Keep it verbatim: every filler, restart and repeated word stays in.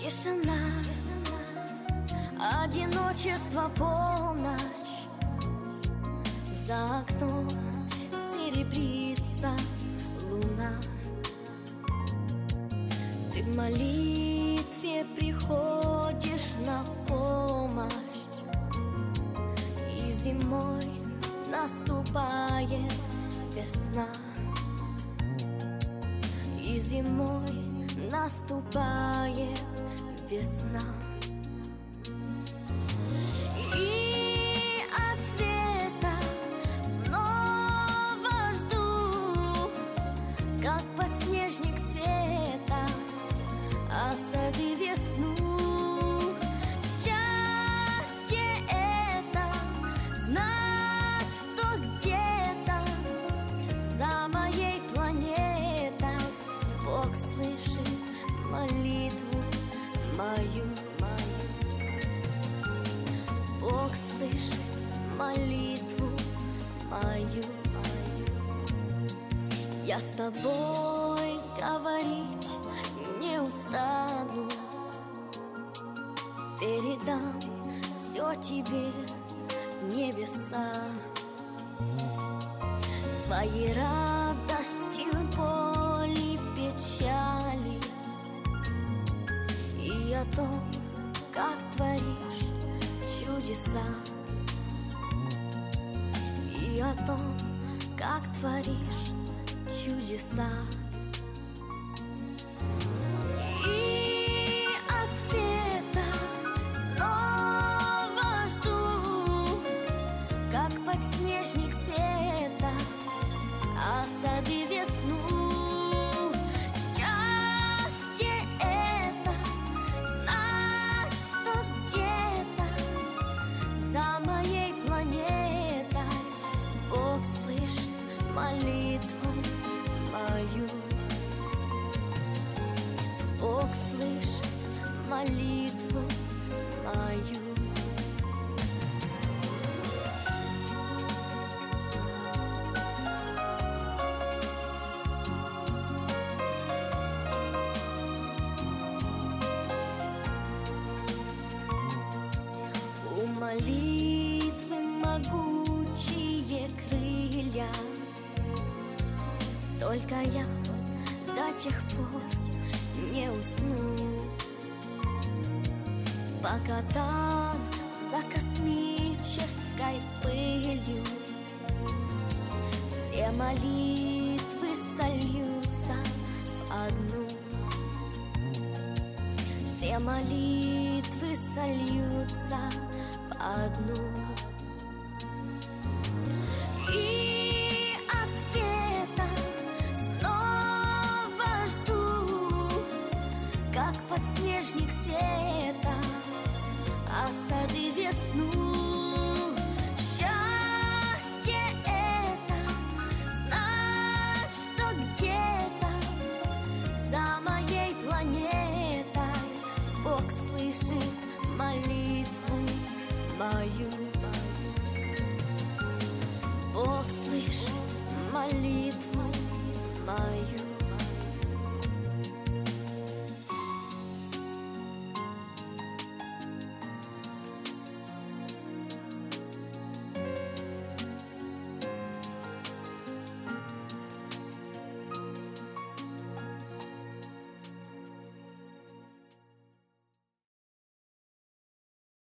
Тишина, одиночество, полночь. За окном серебрится луна. Ты в молитве приходишь на помощь, и зимой наступает весна. И зимой наступает весна. И ответа снова жду, как подснежник света осади весну. Счастье это знать, что где-то за моей планетой Бог слышит молитву мою. Бог слышит молитву мою. Я с тобой говорить не устану, передам все тебе, небеса, своей радостью, боли, печали, и о том, как творишь чудеса, и о том, как творишь чудеса. И ответа снова жду, как подснежник света осади весну. Счастье это знать, что где-то за моей планетой Бог слышит молитву мою. Бог слышит молитву мою. У молитвы могучие крылья, только я до тех пор не усну, пока там за космической пылью все молитвы сольются в одну. Все молитвы сольются в одну. И ответа снова жду, как подснежник света